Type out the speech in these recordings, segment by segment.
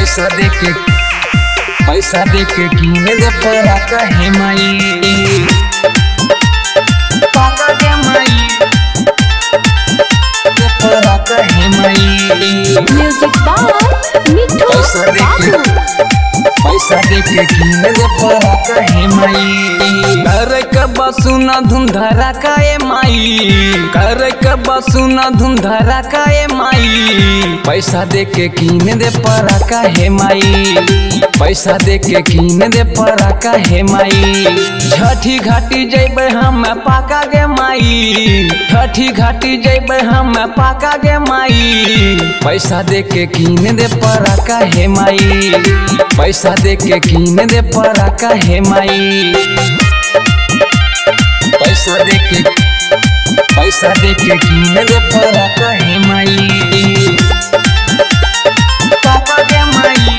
पैसा देके कीने दे पराका हे माई पाका के माई दे पराका हे माई म्यूजिक बाय मिठू बाबू। पैसा देके कीने दे पराका हे माई कर के बसुना धुंधरा का ए माई कर के बसुना धुंधरा का ए माई पैसा देके कीने दे पराका हे माई पैसा देके कीने दे पराका हे माई छठी घाटी जइबे हम पाका गे माई छठी घाटी जइबे हम पाका गे माई पैसा देके कीने दे पराका हे माई पैसा देके कीने दे पराका हे माई पैसा देके कीने दे पराका हे माई पाका गे माई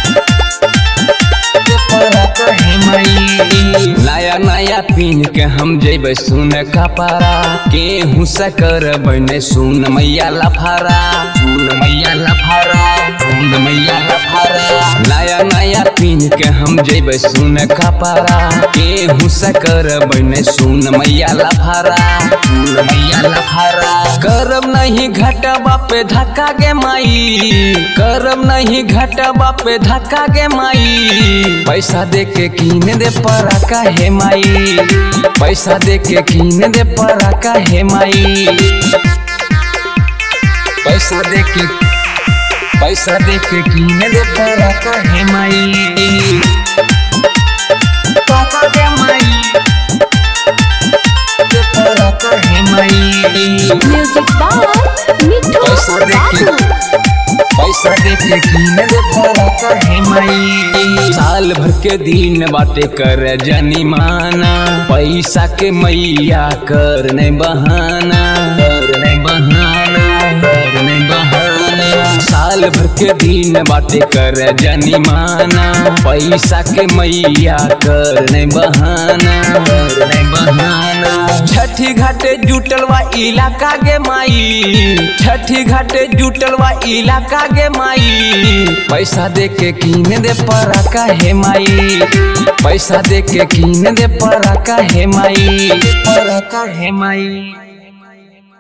दे पराका हे माई नया नया पीन के हम जेबे सुन कपारा केहू से करबै ने सुन मैया लफारा सुन मैया लफारा सुन मैया लफारा नया नया पीन के हम जेबे सुन कपारा केहू से करबै ने सुन मैया लफारा सुन मैया लफारा करब नहीं घटबा पे धक्का गे माई करब नहीं घटबा पे धक्का गे माई पैसा देके कीने दे पराका हे माई पैसा देके कीने दे पराका हे माई पैसा देके कीने दे पराका हे माई पाका गे माई दे पराका हे माई म्यूजिक बाय मिठू बाबू। पैसा देके कीने दे पराका हे माई साल भर के दिन बातें कर जनिमाना पैसा के मैया कर नहीं बहाना कर नहीं बहाना कर नहीं बहाना साल भर के दिन बातें कर जनिमाना पैसा के मैया कर नहीं बहाना कर नहीं बहाना छठी घाटे जुटलवा इलाका गे माई छठी घाटे जुटलवा इलाका गे माई पैसा देके कीने दे पराका हे माई पैसा देके कीने दे पराका हे माई पराका हे माई।